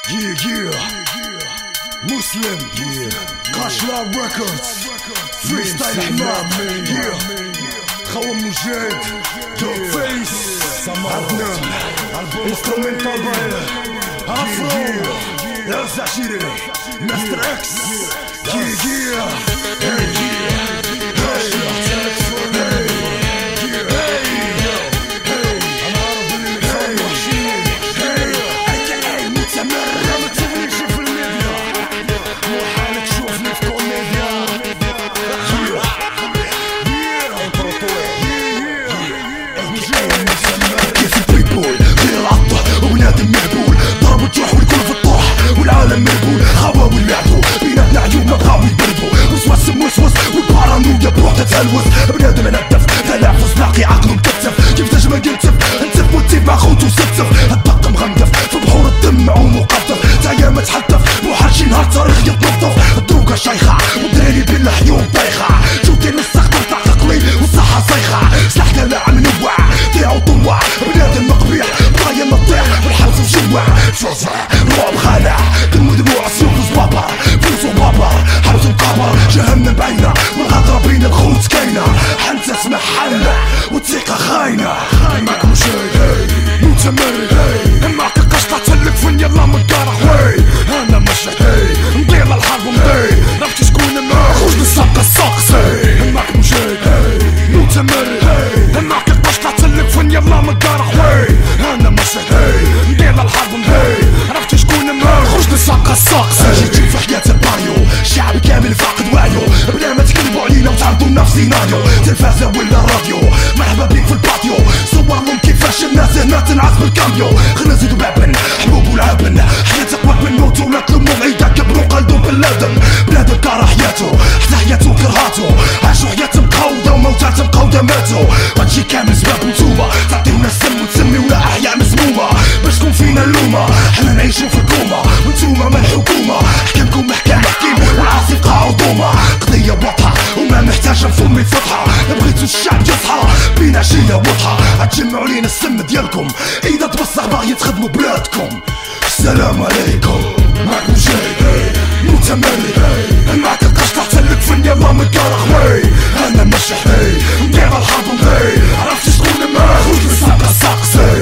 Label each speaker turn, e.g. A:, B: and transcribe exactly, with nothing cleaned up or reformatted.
A: Yeah, yeah. Muslim. Yeah. Kashla Records. Freestyle حمام. Yeah. خوان مجاهد. Dog Face. عدنان. Instrumental بايل. Afro. يرزع شيري. Master X. Yeah, yeah. Hey, yeah. وبنادم مهبول ضرب وتروح والكل في الطوح والعالم مهبول خوا والمعدو بيناتنا عيون ما بغاو يبردو وسوس موسوس والبارانويا بروح تتهلوس بنادم نتف تنافس ناقي عقله مكتف كيف تجمع ينتف انتف وتسيب مع خوتو سفسف الدق مغندف في بحور الدم عوم وقطف تعيا ما تحدف روح شي نهار تاريخ يتنظف الدروكة شيخة والدراري بالحيوم طايخة جوتي نسخ ترتاح عقلي والصحة صيخة سلاحنا لا منوع ضيعو طوع بنادم مقبيح ضايع نطيح والحبس مجوع فزع رعب خالع دم ودموع سيوف وصبابر فلوس وبابر حبس وقابر جهنم بعينا والغدرة بين الخوت كاينة حنت اسمع حلة والثقة خاينة معك مشاهد متمرد معك قشطة تسلك فين يلا من كارح وي انا مش هي نضيل الحرب ومضي عرفت شكون ما خوش نساق الساقسي معك مشاهد متمرد معك قشطة تسلك فين يلا من كارح وي انا مش هي ندير الحرب ومضي عرفت شكون ما خوش نساق الساقسي جيت في حياة الباريو الشعب كامل فاقد وعيه بلا ما تكذبوا علينا وتعرضوا لنا في سيناريو تلفازة ولا راديو مرحبا بيك في الباتيو صور لهم كيفاش الناس هنا تنعس بالكاميو خلينا نزيدو بابن حبوب والعابن حياتك وقت من موت ولا تلومو عيدا كبرو قلدو بلادم بلادم كاره حياتو حتى حياتو كرهاتو عاشو حياة مقودة وموتات مقودة ماتو هادشي كامل سباب نتوما تعطيونا السم وتسميونا احياء مسمومة باش تكون فينا اللومة حنا نعيشو في الكومة وانتوما من الحكومة حكامكم محكام حكيم والعاصي بقى عظومة قضية واضحة وما محتاجة مفهوم فتحة بغيتو الشعب يصحى بين عشية وضحى هتجمعوا لينا السم ديالكم اذا تبصح باغي تخدموا بلادكم السلام عليكم معك مجاهد متمرد معك القشطة تسلك فين يلا من كارخ وي انا مش حي ندير الحرب ومضي عرفت شكون ما خوش نساق الساقسي